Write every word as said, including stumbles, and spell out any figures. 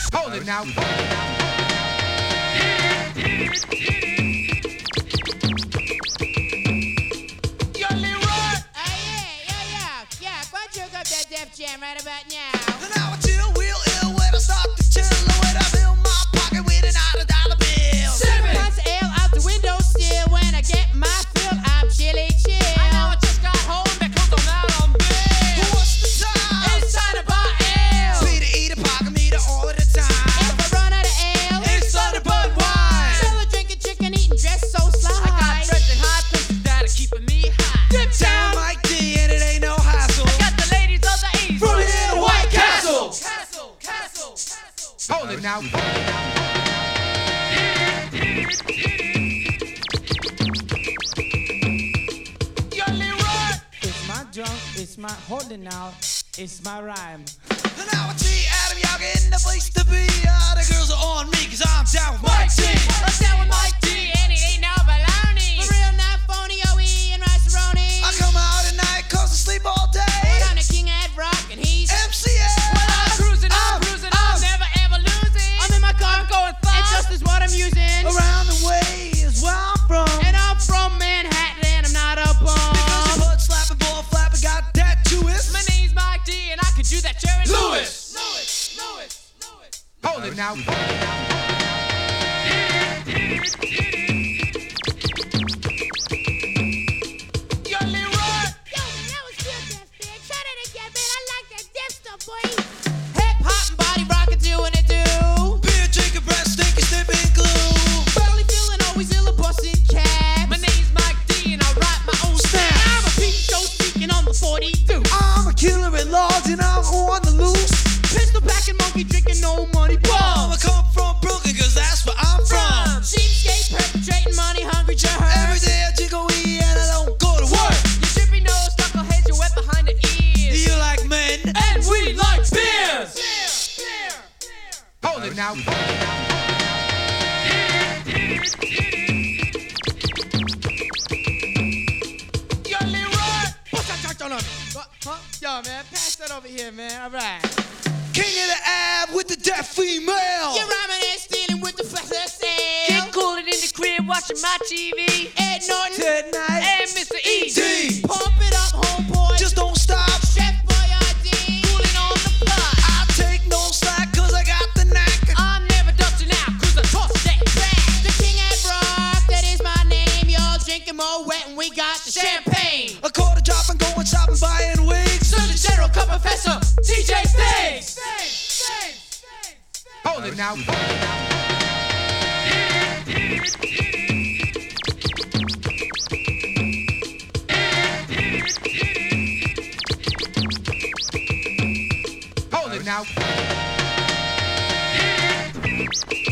Hold it now. Def Jam right about now. And now I chill real ill when I start to chill. When I fill my pocket with an out of dollar bill. Seven months L out the window still. When I get my fill, I'm chilly chill. I know I just got home because I'm out on bill. What's the time? It's time to buy L. Be to eat a pocket meter all of the time. If I run out of L, It's time to buy wine. still a drinking chicken, eating dress so sly. I got friends in high places that are keeping me high. Dip Down down. Mike D and it ain't no hassle. Got the ladies of the East. From here to White Castle. Castle, Castle, Castle. Hold it now. It's my drum, it's my holding out, it's my rhyme. And now I see Adam Young in the place to be. Ah, the girls are on me cause I'm down with Mike D. I'm down with Mike D and it ain't no baloney. For real, not phony, O E and rice-a-roni. I come out at night cause I sleep all day. I'm the king at rock and he's M C L. I'm cruising, I'm cruising, I'm never ever losing. I'm in my car, I'm going and fast. just is what I'm using. Around the way is where I'm from. And I'm from Manhattan and I'm not a Because bum. you put slapping, ball flapping, got that twist. My name's Mike D and I could do that Jerry Lewis. Lewis, Lewis, Lewis. Hold it now. Yo, man, that was good, Def Man. Try that again, man. I like that Def stuff, boy. Hip hop and body rock and doing it do. Beer drinking, breath stinking, snipping glue. Barely feeling always ill, a busting cab. My name's Mike D and I write my own Snap. snap. I'm a peep show speaking on the forty-two. I'm a killer at large and I'm on the loose. Pistol packing, monkey drinking, no money I'ma bums. come from Brooklyn cause that's where I'm from. Cheapskate perpetrating money hungry jerks. Every day I jiggle weed and I don't go to work. You drippy nose, knuckleheads, you're wet behind the ears. You like men? And we like beers. Hold it now. What's that joint on me? What? Huh? Yo, man, pass that over here, man. All right. King of the Ab with the deaf female. You're rhyming and stealing with the flesh of Get sale. coolin' in the crib watching my T V. Ed Norton. Ted Knight. And Mister E. D. Pump it up, homeboy. Just don't stop. Chef Boyardee. Coolin' on the block. I take no slack cause I got the knack. I'm never dusting out, cause I toss that crack. The king at rock, that is my name. Y'all drinking more wet and we got the champagne. Champagne. A quarter drop and going shopping, buying wigs. Surgeon General, Cup Professor, T J Things. Hold it now. Hold it now.